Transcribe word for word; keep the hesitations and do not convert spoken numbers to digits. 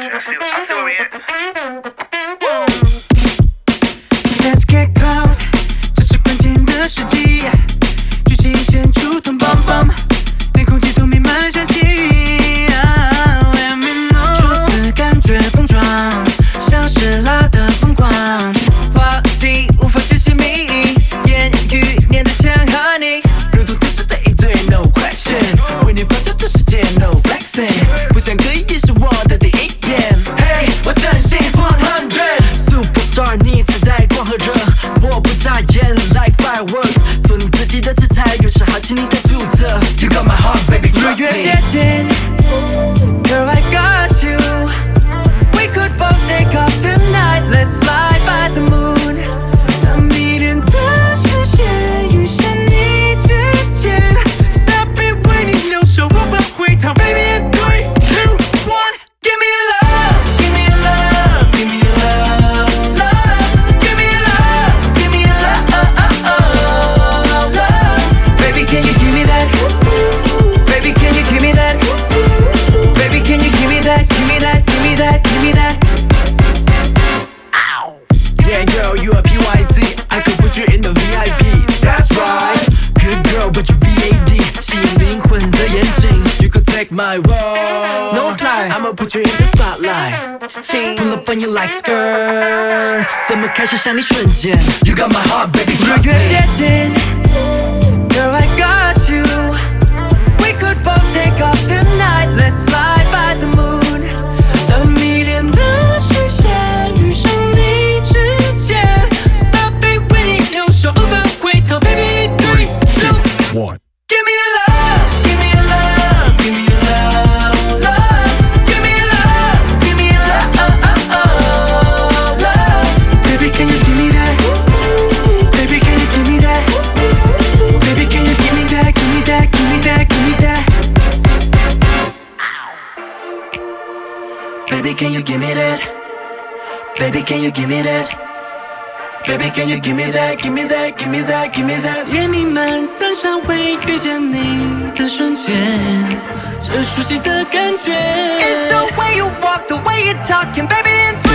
you. I see, I see where we at. Let's get close， 这是关键的时机，剧情显出痛棒棒，连空气都弥漫香气。Let me know， 初次感觉碰撞，像是辣的疯狂，话题无法举起谜语，言语念得像 honey， 如同电视的一对 no question， 为你放掉这世界 no flexing， 不想可以也是我的第一眼。Hey， 我真心 one hundred。Superstar， 你自带光和热，我不眨眼 like fireworks， 做你自己的姿态，越是好奇你的独特。You got my heart, baby, trust me。越接近 ，Girl, I got you。We could both take off tonight. Let's fly by the moon。当迷恋的视线遇上你之间 ，Stop it， 为你留守，无法回头。Baby, in three, two, one, give me your love，give me your love，give me your love，love，give me your love，give me your love，love。Baby, can you give me that? Baby, can you give me that? Baby, can you give me that? Give me that? Give me that? Give me that? Ow. Yeah, girl, you a P Y T. I could put you in the V I P. That's right. Good girl, but you B A D. 吸引灵魂的眼睛 You could take my role. No lie, I'ma put you in the spotlight. Pull up on you like skirt. 怎么开始想你瞬间 You got my heart, baby, trust me. 越接近 Girl, I got you. We could both take off tonight. Let's fly by the moon. 当迷恋的视线遇上你之间 Stop it， 为你留守，无法回头。Baby, three, two, One. give me your love, give me your love, give me your love, love. Give me your love, give me your love, love. Baby, can you give me that? Baby, can you give me that? Baby, can you give me that? Give me that, give me that, give me that. Baby, can you give me that? Baby, can you give me that? Baby, can you give me that? Give me that, give me that, give me that. 连弥漫酸香味，遇见你的瞬间，这熟悉的感觉。It's the way you walk, the way you talking, baby, in